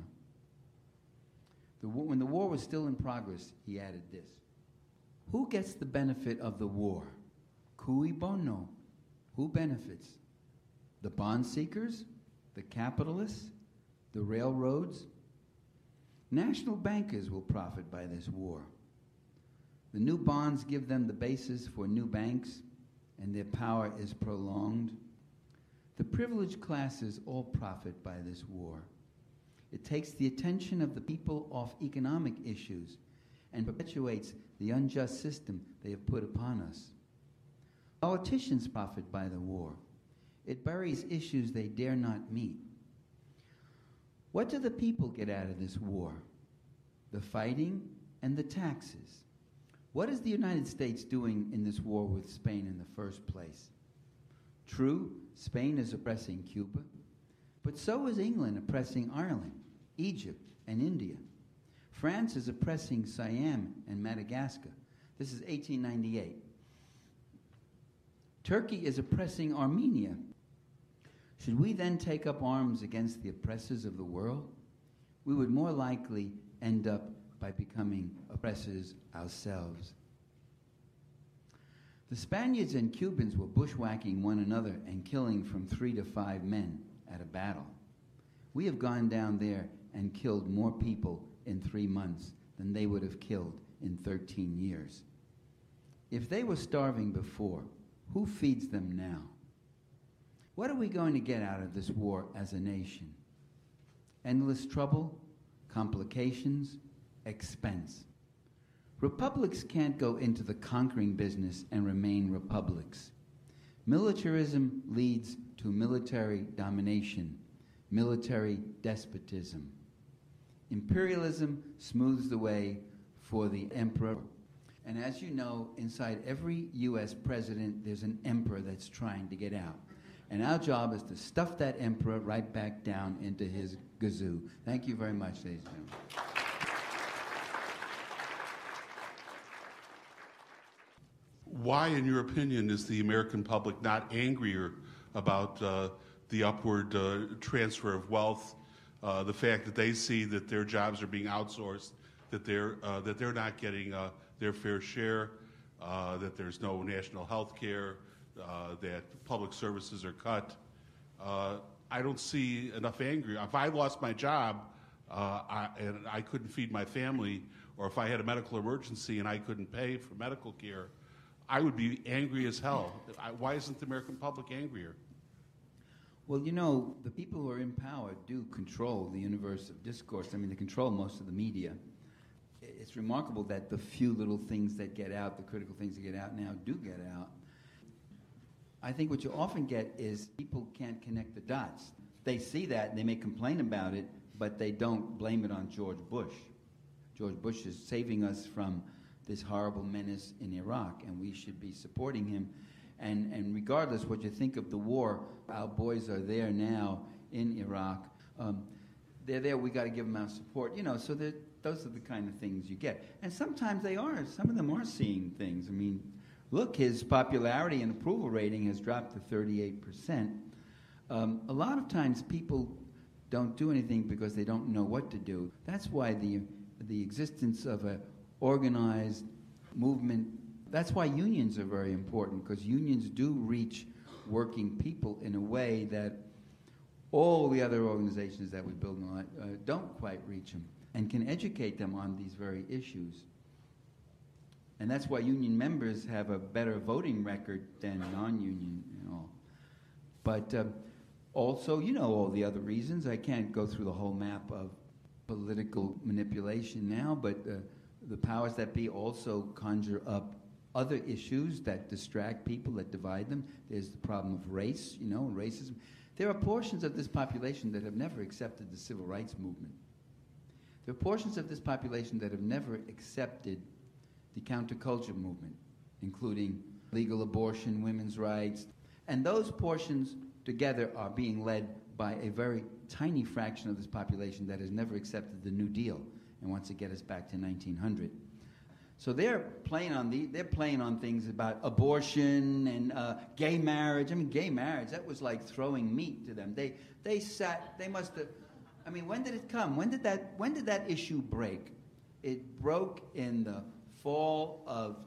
When the war was still in progress, he added this. Who gets the benefit of the war? Cui bono? Who benefits? The bond seekers? The capitalists? The railroads? National bankers will profit by this war. The new bonds give them the basis for new banks, and their power is prolonged. The privileged classes all profit by this war. It takes the attention of the people off economic issues and perpetuates the unjust system they have put upon us. Politicians profit by the war. It buries issues they dare not meet. What do the people get out of this war? The fighting and the taxes. What is the United States doing in this war with Spain in the first place? True, Spain is oppressing Cuba, but so is England oppressing Ireland, Egypt, and India. France is oppressing Siam and Madagascar. This is 1898. Turkey is oppressing Armenia. Should we then take up arms against the oppressors of the world? We would more likely end up by becoming oppressors ourselves. The Spaniards and Cubans were bushwhacking one another and killing from 3 to 5 men at a battle. We have gone down there and killed more people in 3 months than they would have killed in 13 years. If they were starving before, who feeds them now? What are we going to get out of this war as a nation? Endless trouble, complications, expense. Republics can't go into the conquering business and remain republics. Militarism leads to military domination, military despotism. Imperialism smooths the way for the emperor. And as you know, inside every U.S. president, there's an emperor that's trying to get out. And our job is to stuff that emperor right back down into his gazoo. Thank you very much, ladies and gentlemen. Why, in your opinion, is the American public not angrier about the upward transfer of wealth, the fact that they see that their jobs are being outsourced, that they're not getting their fair share, that there's no national health care, that public services are cut? I don't see enough anger. If I lost my job and I couldn't feed my family, or if I had a medical emergency and I couldn't pay for medical care, I would be angry as hell. Why isn't the American public angrier? Well, you know, the people who are in power do control the universe of discourse. I mean, they control most of the media. It's remarkable that the few little things that get out, the critical things that get out now, do get out. I think what you often get is people can't connect the dots. They see that and they may complain about it, but they don't blame it on George Bush. George Bush is saving us from this horrible menace in Iraq, and we should be supporting him. And regardless what you think of the war, our boys are there now in Iraq. They're there, we got to give them our support. You know, so those are the kind of things you get. And sometimes they are. Some of them are seeing things. I mean, look, his popularity and approval rating has dropped to 38%. A lot of times people don't do anything because they don't know what to do. That's why the existence of an organized movement, that's why unions are very important, because unions do reach working people in a way that all the other organizations that we build don't quite reach them, and can educate them on these very issues. And that's why union members have a better voting record than non-union, you know. But also, you know, all the other reasons. I can't go through the whole map of political manipulation now, but The powers that be also conjure up other issues that distract people, that divide them. There's the problem of race, racism. There are portions of this population that have never accepted the civil rights movement. There are portions of this population that have never accepted the counterculture movement, including legal abortion, women's rights. And those portions together are being led by a very tiny fraction of this population that has never accepted the New Deal and wants to get us back to 1900. So they're playing on things about abortion and gay marriage. I mean, gay marriage, that was like throwing meat to them. They must have, I mean, when did it come? When did that issue break? It broke in the fall of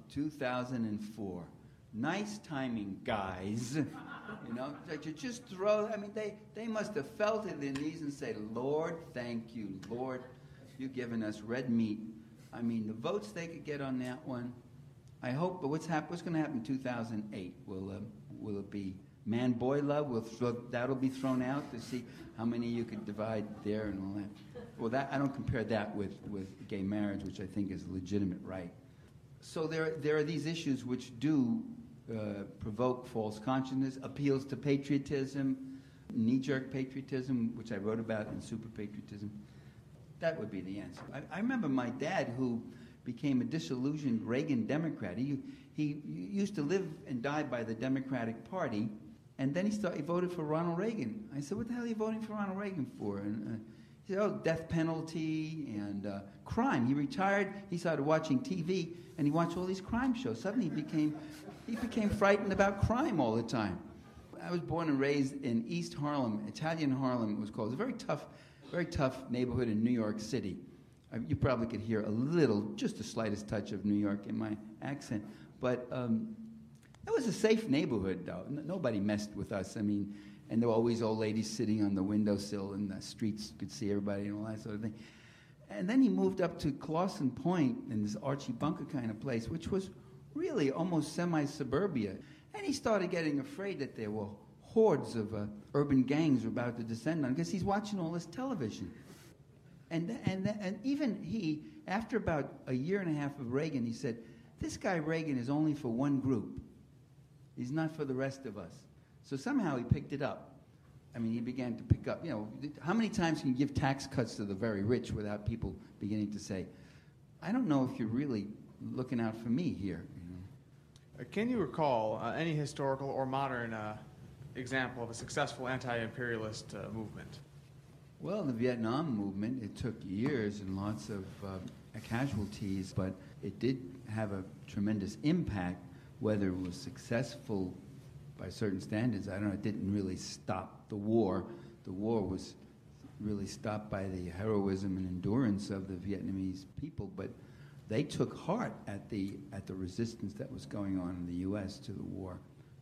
2004. Nice timing, guys. That you just throw, I mean, they must have felt it in their knees and said, Lord, thank you. Lord, you've given us red meat. I mean, the votes they could get on that one, I hope, but what's going to happen in 2008? Will it be man-boy love? That'll be thrown out to see how many you could divide there and all that. Well, I don't compare that with gay marriage, which I think is a legitimate right. So there are these issues which do provoke false consciousness, appeals to patriotism, knee-jerk patriotism, which I wrote about in Super Patriotism. That would be the answer. I remember my dad, who became a disillusioned Reagan Democrat. He used to live and die by the Democratic Party, and then he voted for Ronald Reagan. I said, what the hell are you voting for Ronald Reagan for? And he said, death penalty and crime. He retired, he started watching TV, and he watched all these crime shows. Suddenly he became frightened about crime all the time. I was born and raised in East Harlem. Italian Harlem it was called. It was a very tough neighborhood in New York City. You probably could hear just the slightest touch of New York in my accent. But it was a safe neighborhood, though. Nobody messed with us. I mean, and there were always old ladies sitting on the windowsill in the streets. You could see everybody and all that sort of thing. And then he moved up to Clawson Point in this Archie Bunker kind of place, which was really almost semi-suburbia. And he started getting afraid that there were hordes of urban gangs were about to descend on him because he's watching all this television. And even he, after about a year and a half of Reagan, he said, this guy Reagan is only for one group. He's not for the rest of us. So somehow he picked it up. I mean, he began to pick up, how many times can you give tax cuts to the very rich without people beginning to say, I don't know if you're really looking out for me here. Can you recall any historical or modern example of a successful anti-imperialist movement? Well, the Vietnam movement, it took years and lots of casualties, but it did have a tremendous impact. Whether it was successful by certain standards, I don't know, it didn't really stop the war. The war was really stopped by the heroism and endurance of the Vietnamese people, but they took heart at the resistance that was going on in the U.S. to the war.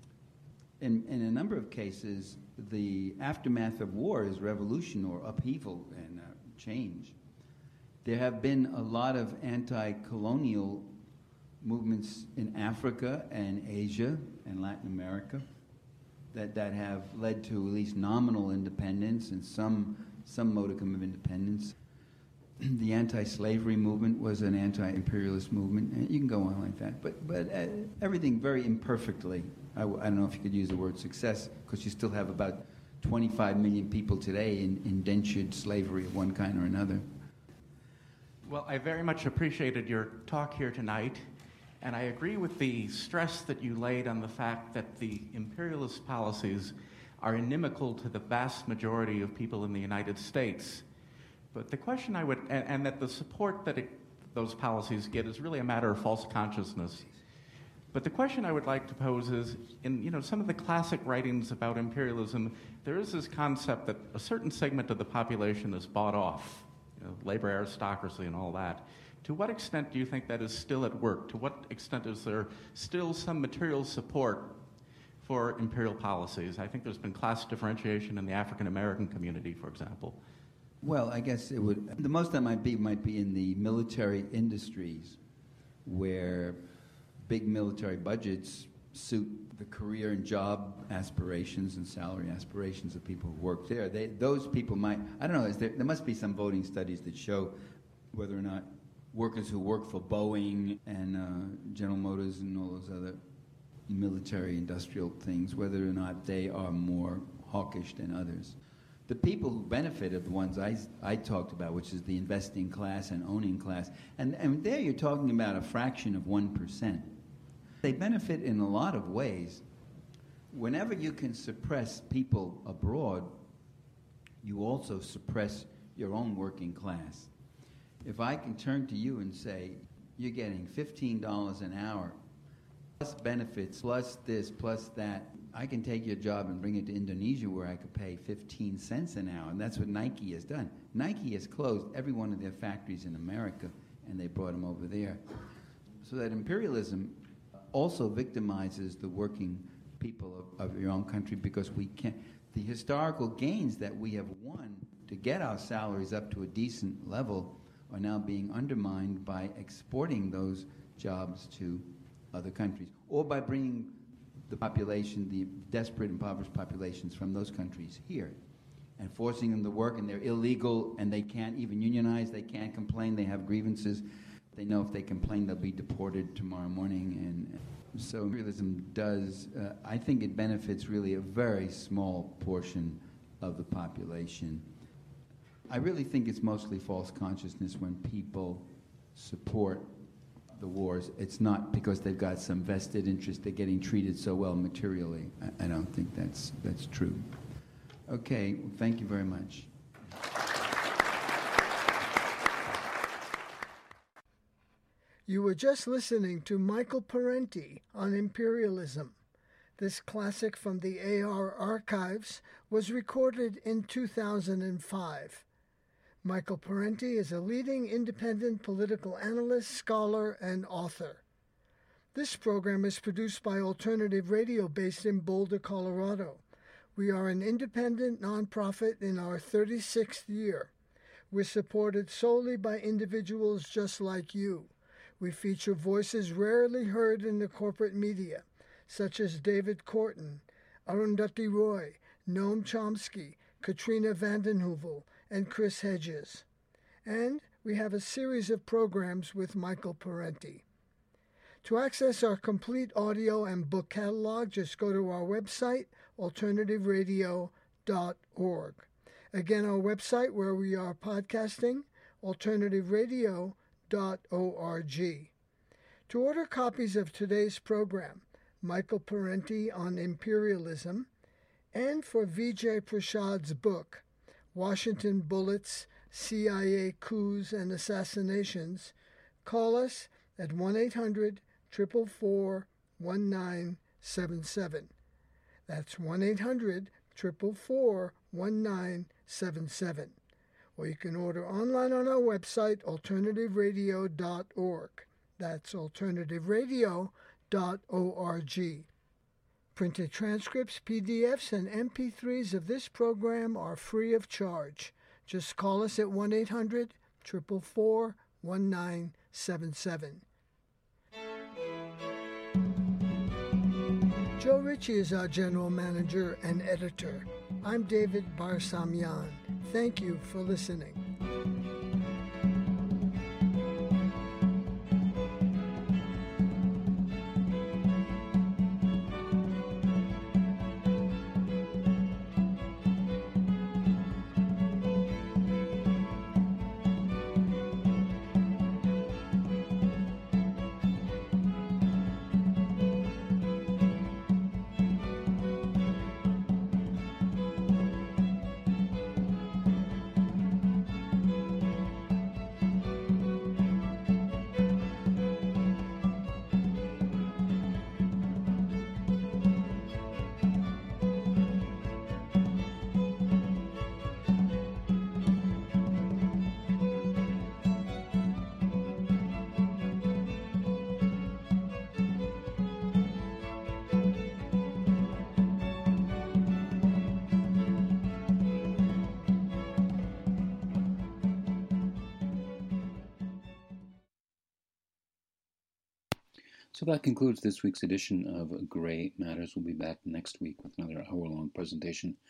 In a number of cases, the aftermath of war is revolution or upheaval and change. There have been a lot of anti-colonial movements in Africa and Asia and Latin America that have led to at least nominal independence and some modicum of independence. The anti-slavery movement was an anti-imperialist movement, and you can go on like that. But everything very imperfectly. I don't know if you could use the word success, because you still have about 25 million people today in indentured slavery of one kind or another. Well, I very much appreciated your talk here tonight, and I agree with the stress that you laid on the fact that the imperialist policies are inimical to the vast majority of people in the United States. But the question I would, and that the support that those policies get is really a matter of false consciousness. But the question I would like to pose is, in some of the classic writings about imperialism, there is this concept that a certain segment of the population is bought off, labor aristocracy and all that. To what extent do you think that is still at work? To what extent is there still some material support for imperial policies? I think there's been class differentiation in the African American community, for example. Well, I guess it would. The most that might be in the military industries, where big military budgets suit the career and job aspirations and salary aspirations of people who work there. Those people might. I don't know. There must be some voting studies that show whether or not workers who work for Boeing and General Motors and all those other military industrial things, whether or not they are more hawkish than others. The people who benefit are the ones I talked about, which is the investing class and owning class. And there you're talking about a fraction of 1%. They benefit in a lot of ways. Whenever you can suppress people abroad, you also suppress your own working class. If I can turn to you and say, you're getting $15 an hour, plus benefits, plus this, plus that, I can take your job and bring it to Indonesia where I could pay 15 cents an hour, and that's what Nike has done. Nike has closed every one of their factories in America, and they brought them over there. So that imperialism also victimizes the working people of your own country, because we can't. The historical gains that we have won to get our salaries up to a decent level are now being undermined by exporting those jobs to other countries, or by bringing the population, the desperate, impoverished populations from those countries here, and forcing them to work, and they're illegal, and they can't even unionize, they can't complain, they have grievances. They know if they complain, they'll be deported tomorrow morning. And so imperialism does, I think it benefits really a very small portion of the population. I really think it's mostly false consciousness when people support the wars. It's not because they've got some vested interest, they're getting treated so well materially. I don't think that's true. Okay, well, thank you very much. You were just listening to Michael Parenti on imperialism. This classic from the AR archives was recorded in 2005. Michael Parenti is a leading independent political analyst, scholar, and author. This program is produced by Alternative Radio based in Boulder, Colorado. We are an independent nonprofit in our 36th year. We're supported solely by individuals just like you. We feature voices rarely heard in the corporate media, such as David Korten, Arundhati Roy, Noam Chomsky, Katrina vanden Heuvel, and Chris Hedges. And we have a series of programs with Michael Parenti. To access our complete audio and book catalog, just go to our website, alternativeradio.org. Again, our website where we are podcasting, alternativeradio.org. To order copies of today's program, Michael Parenti on Imperialism, and for Vijay Prasad's book, Washington Bullets, CIA Coups and Assassinations, call us at 1-800-444-1977. That's 1-800-444-1977. Or you can order online on our website, alternativeradio.org. That's alternativeradio.org. Printed transcripts, PDFs, and MP3s of this program are free of charge. Just call us at 1-800-444-1977. Joe Ritchie is our general manager and editor. I'm David Barsamian. Thank you for listening. So that concludes this week's edition of Gray Matters. We'll be back next week with another hour-long presentation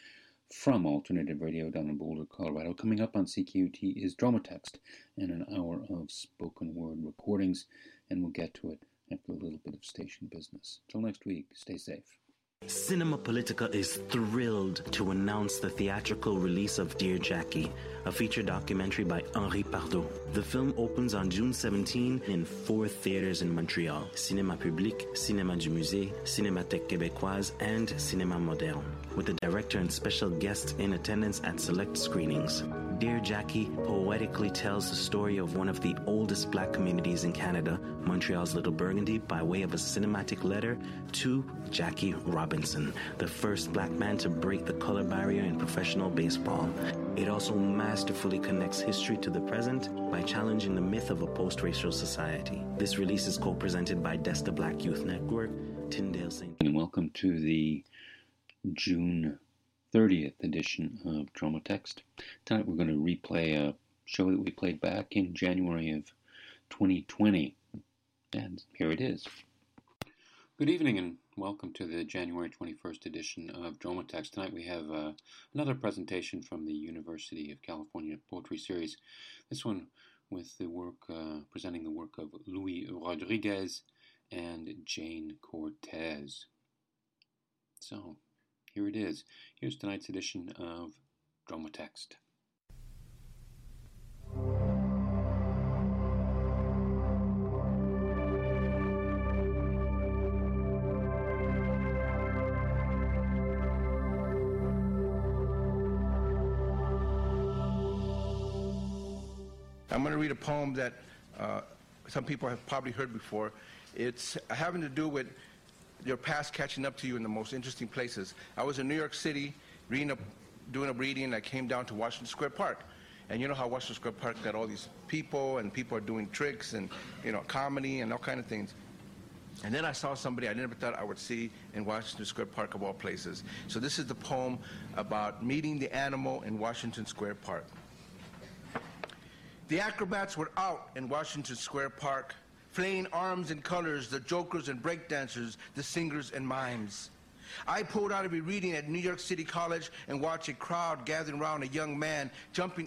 from Alternative Radio down in Boulder, Colorado. Coming up on CQT is Dromotext and an hour of spoken word recordings, and we'll get to it after a little bit of station business. Till next week, stay safe. Cinema Politica is thrilled to announce the theatrical release of Dear Jackie, a feature documentary by Henri Pardot. The film opens on June 17 in 4 theaters in Montreal: Cinéma Public, Cinéma du Musée, Cinémathèque Québécoise, and Cinéma Moderne, with the director and special guests in attendance at select screenings. Dear Jackie poetically tells the story of one of the oldest black communities in Canada, Montreal's Little Burgundy, by way of a cinematic letter to Jackie Robinson, the first black man to break the color barrier in professional baseball. It also masterfully connects history to the present by challenging the myth of a post-racial society. This release is co-presented by Desta Black Youth Network, Tyndale St. And welcome to the June 30th edition of Dromotext. Tonight we're going to replay a show that we played back in January of 2020. And here it is. Good evening and welcome to the January 21st edition of Dromotext. Tonight we have another presentation from the University of California Poetry Series. This one with the work, presenting the work of Louis Rodriguez and Jane Cortez. So, here it is. Here's tonight's edition of Dromotext. I'm going to read a poem that some people have probably heard before. It's having to do with your past catching up to you in the most interesting places. I was in New York City doing a reading, and I came down to Washington Square Park. And you know how Washington Square Park got all these people, and people are doing tricks and, you know, comedy and all kind of things. And then I saw somebody I never thought I would see in Washington Square Park of all places. So this is the poem about meeting the animal in Washington Square Park. The acrobats were out in Washington Square Park, flaying arms and colors, the jokers and breakdancers, the singers and mimes. I pulled out of a reading at New York City College and watched a crowd gathering around a young man jumping